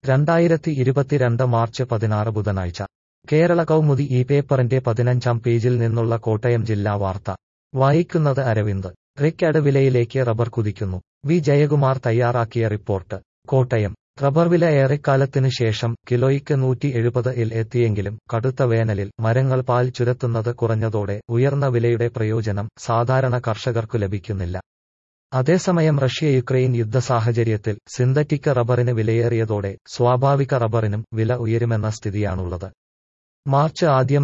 2022 March 16 ബുധനാഴ്ച കേരള കൗമുദി ഈ പേപ്പറിന്റെ 15-ാം പേജിൽ നിന്നുള്ള കോട്ടയം ജില്ലാ വാർത്ത വായിക്കുന്നത് അരവിന്ദ്. റിക്കാർഡ് വിലയിലേക്ക് റബ്ബർ കുതിക്കുന്നു. വി ജയകുമാർ തയ്യാറാക്കിയ റിപ്പോർട്ട്. കോട്ടയം. റബ്ബർ വില ഏറെക്കാലത്തിനു ശേഷം കിലോയ്ക്ക് 170-ൽ എത്തിയെങ്കിലും കടുത്ത വേനലിൽ മരങ്ങൾ പാൽ ചുരത്തുന്നത് കുറഞ്ഞതോടെ ഉയർന്ന വിലയുടെ പ്രയോജനം സാധാരണ കർഷകർക്കു ലഭിക്കുന്നില്ല. അതേസമയം റഷ്യ-യുക്രൈൻ യുദ്ധ സാഹചര്യത്തിൽ സിന്തറ്റിക് റബ്ബറിന് വിലയേറിയതോടെ സ്വാഭാവിക റബ്ബറിനും വില ഉയരുമെന്ന സ്ഥിതിയാണുള്ളത്. മാർച്ച് ആദ്യം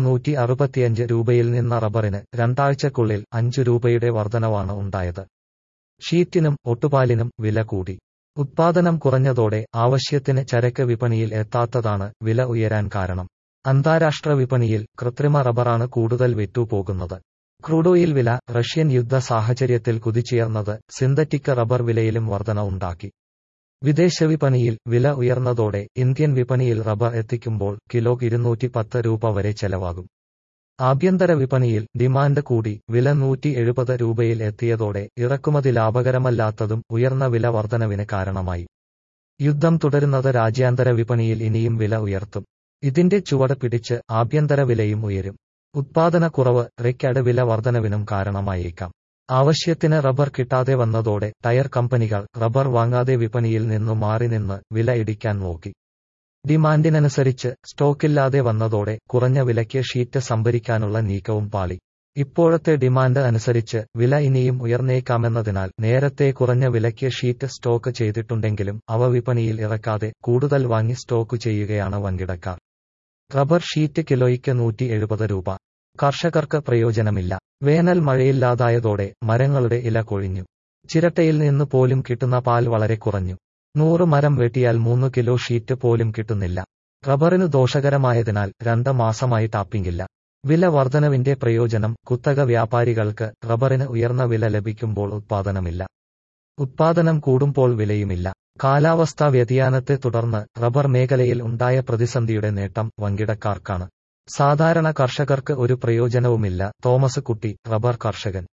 165 രൂപയിൽ നിന്ന റബ്ബറിന് രണ്ടാഴ്ചക്കുള്ളിൽ 5 രൂപയുടെ വർധനവാണ് ഉണ്ടായത്. ഷീറ്റിനും ഒട്ടുപാലിനും വില കൂടി. ഉത്പാദനം കുറഞ്ഞതോടെ ആവശ്യത്തിന് ചരക്ക് വിപണിയിൽ എത്താത്തതാണ് വില ഉയരാൻ കാരണം. അന്താരാഷ്ട്ര വിപണിയിൽ കൃത്രിമ റബ്ബറാണ് കൂടുതൽ വിറ്റുപോകുന്നത്. ക്രൂഡ് ഓയിൽ വില റഷ്യൻ യുദ്ധ സാഹചര്യത്തിൽ കുതിച്ചുയർന്നത് സിന്തറ്റിക് റബ്ബർ വിലയിലും വർധന ഉണ്ടാക്കി. വിദേശ വിപണിയിൽ വില ഉയർന്നതോടെ ഇന്ത്യൻ വിപണിയിൽ റബ്ബർ എത്തിക്കുമ്പോൾ കിലോ 210 രൂപ വരെ ചെലവാകും. ആഭ്യന്തര വിപണിയിൽ ഡിമാൻഡ് കൂടി വില 170 രൂപയിൽ എത്തിയതോടെ ഇറക്കുമതി ലാഭകരമല്ലാത്തതും ഉയർന്ന വില വർധനവിന് കാരണമായി. യുദ്ധം തുടരുന്നത് രാജ്യാന്തര വിപണിയിൽ ഇനിയും വില ഉയർത്തും. ഇതിന്റെ ചുവട് പിടിച്ച് ആഭ്യന്തര വിലയും ഉയരും. ഉത്പാദനക്കുറവ് റിക്കാർഡ് വില വർധനവിനും കാരണമായേക്കാം. ആവശ്യത്തിന് റബ്ബർ കിട്ടാതെ വന്നതോടെ ടയർ കമ്പനികൾ റബ്ബർ വാങ്ങാതെ വിപണിയിൽ നിന്നു മാറി നിന്ന് വില ഇടിക്കാൻ നോക്കി. ഡിമാൻഡിനനുസരിച്ച് സ്റ്റോക്കില്ലാതെ വന്നതോടെ കുറഞ്ഞ വിലയ്ക്ക് ഷീറ്റ് സംഭരിക്കാനുള്ള നീക്കവും പാളി. ഇപ്പോഴത്തെ ഡിമാൻഡ് അനുസരിച്ച് വില ഇനിയും ഉയർന്നേക്കാമെന്നതിനാൽ നേരത്തെ കുറഞ്ഞ വിലയ്ക്ക് ഷീറ്റ് സ്റ്റോക്ക് ചെയ്തിട്ടുണ്ടെങ്കിലും അവ വിപണിയിൽ ഇറക്കാതെ കൂടുതൽ വാങ്ങി സ്റ്റോക്ക് ചെയ്യുകയാണ് വൻകിടക്കാർ. റബ്ബർ ഷീറ്റ് കിലോയ്ക്ക് 170 രൂപ. കർഷകർക്ക് പ്രയോജനമില്ല. വേനൽ മഴയില്ലാതായതോടെ മരങ്ങളുടെ ഇല കൊഴിഞ്ഞു. ചിരട്ടയിൽ നിന്ന് പോലും കിട്ടുന്ന പാൽ വളരെ കുറഞ്ഞു. 100 മരം വെട്ടിയാൽ 3 കിലോ ഷീറ്റ് പോലും കിട്ടുന്നില്ല. റബ്ബറിന് ദോഷകരമായതിനാൽ 2 മാസമായി ടാപ്പിംഗില്ല. വില വർധനവിന്റെ പ്രയോജനം കുത്തക വ്യാപാരികൾക്ക് റബ്ബറിന് ഉയർന്ന വില ലഭിക്കുമ്പോൾ ഉത്പാദനമില്ല. ഉത്പാദനം കൂടുമ്പോൾ വിലയുമില്ല. കാലാവസ്ഥാ വ്യതിയാനത്തെ തുടർന്ന് റബ്ബർ മേഖലയിൽ ഉണ്ടായ പ്രതിസന്ധിയുടെ നേട്ടം വൻകിടക്കാർക്കാണ്. സാധാരണ കർഷകർക്ക് ഒരു പ്രയോജനവുമില്ല. തോമസ് കുട്ടി, റബ്ബർ കർഷകൻ.